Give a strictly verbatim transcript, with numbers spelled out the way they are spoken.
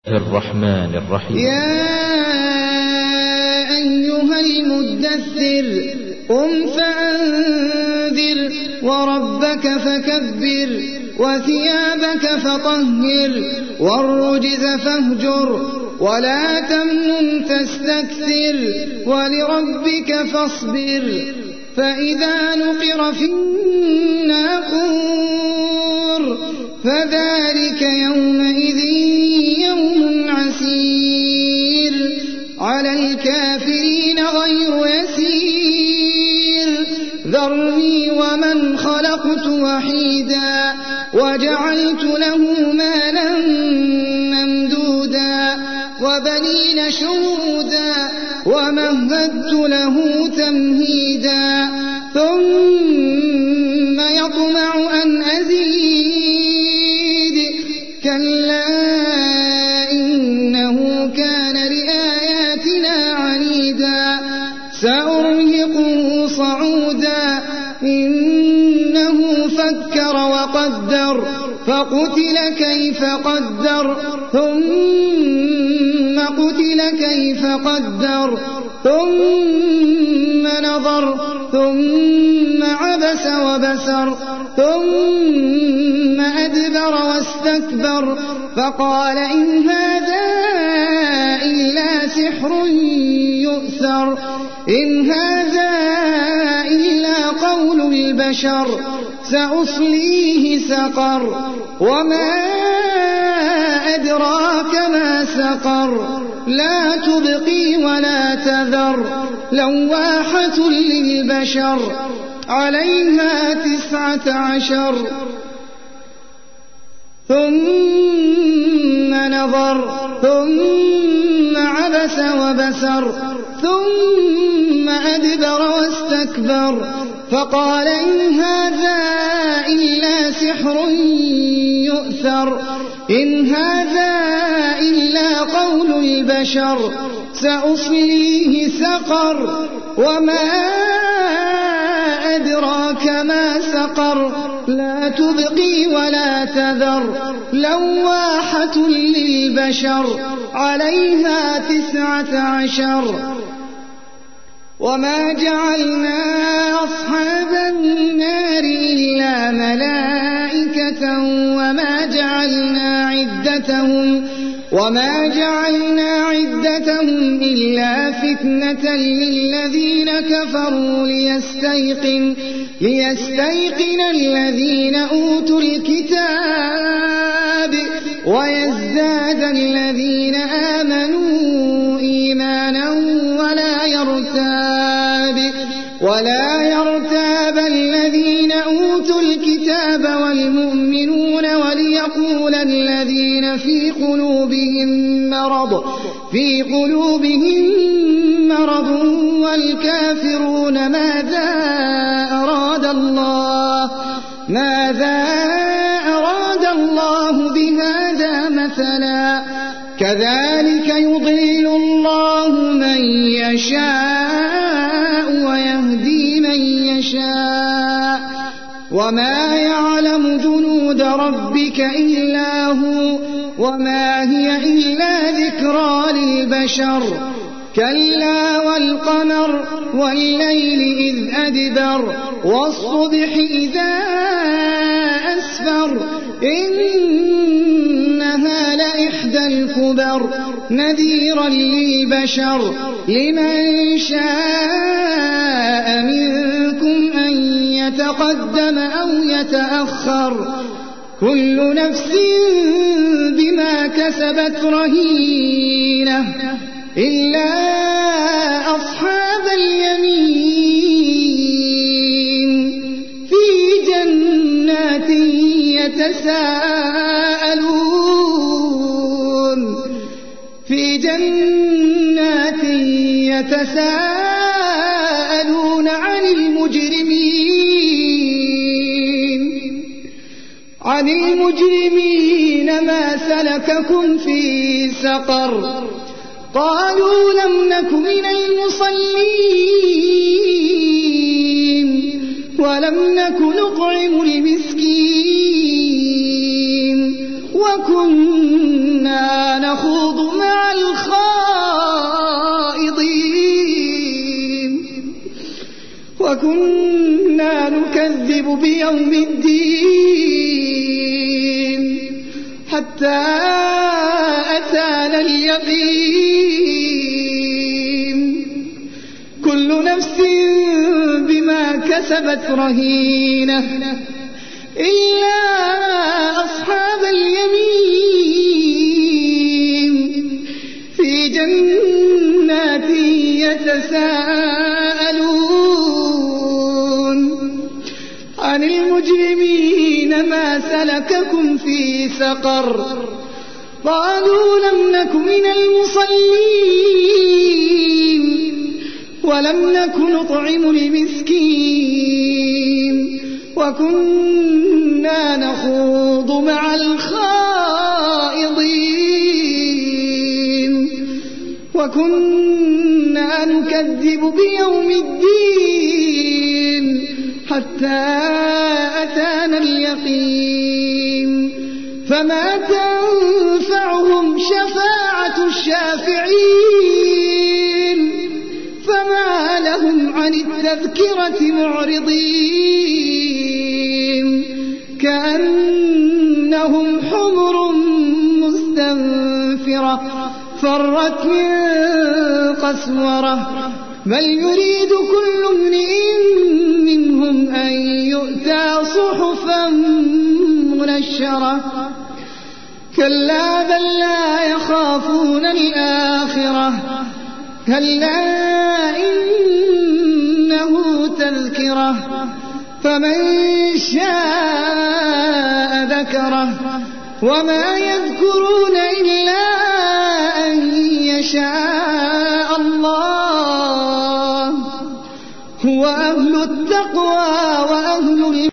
الرحمن الرحيم. يا أيها المدثر قم فأنذر وربك فكبر وثيابك فطهر والرجز فاهجر ولا تمنن تستكثر ولربك فاصبر فإذا نقر في الناقور فذلك يومئذ يوم عسير على الكافرين غير يسير ذرني ومن خلقت وحيدا وجعلت له مالا ممدودا وبنين شهودا ومهدت له تمهيدا ثم يطمع أن أزيد كلا إنه كان لآياتنا عنيدا سأرهقه صعودا إنه فكر وقدر فقتل كيف قدر ثم قتل كيف قدر ثم نظر ثم عبس وبسر ثم أدبر واستكبر فقال إن هذا إلا سحر يؤثر إن هذا إلا قول البشر سأصليه سقر وما أدراك ما سقر لا تبقي ولا تذر لواحة للبشر عليها تسعة عشر ثم نظر ثم عبس وبسر ثم أدبر واستكبر فقال إن هذا إلا سحر يؤثر إن هذا إلا قول البشر سأصليه سقر وما أدراك ما سقر لا تبقي ولا تذر لواحة للبشر عليها تسعة عشر وما جعلنا أصحاب النار إلا ملائكة وما جعلنا عدتهم وما جعلنا عدتهم إلا فتنة للذين كفروا ليستيقن ليستيقن الذين أوتوا الكتاب ويزداد الذين آمنوا إيمانا ولا يرتاب ولا يرتاب الذين أوتوا الكتاب والمؤمنون وليقول الذين في قلوبهم مرض في قلوبهم مرض والكافرون ماذا أراد الله ماذا أراد الله بهذا مثلا كذلك يضل الله من يشاء ويهدي من يشاء وما يعلم جنود ربك إلا هو وما هي إلا ذكرى للبشر كلا والقمر والليل إذ أدبر والصبح إذا أسفر إنها لإحدى الكبر نذيرا للبشر لمن شاء منكم أن يتقدم أو يتأخر كل نفس بما كسبت رهينة إلا أصحاب اليمين في جنات يتساءلون في جنات يتساءلون عن المجرمين عن المجرمين ما سلككم في سقر قالوا لم نك من المصلين ولم نك نطعم المسكين وكنا نخوض مع الخائضين وكنا نكذب بيوم الدين حتى أتانا اليقين كل نفس بما كسبت رهينة إلا أصحاب اليمين في جنات يتساءلون عن المجرمين ما سلككم في سقر قالوا لم نك من المصلين ولم نك نطعم المسكين وكنا نخوض مع الخائضين وكنا نكذب بيوم الدين حتى أتانا اليقين فما تنفعهم شفاعة الشافعين فما لهم عن التذكرة معرضين كأنهم حمر مستنفرة فرت من قسورة بل يريد كل امرئ منهم أن يؤتى صحفا منشرة كلا بل لا يخافون الآخرة كلا إنه تذكرة فمن شاء ذكره وما يذكرون إلا أن يشاء الله هو أهل التقوى وأهل